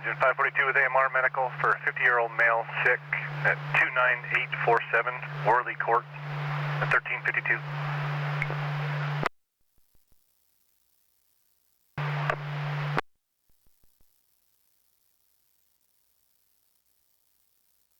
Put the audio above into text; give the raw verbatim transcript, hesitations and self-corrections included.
Agent five forty-two with A M R Medical for a fifty-year-old male sick at two nine eight four seven Worley Court at thirteen fifty-two.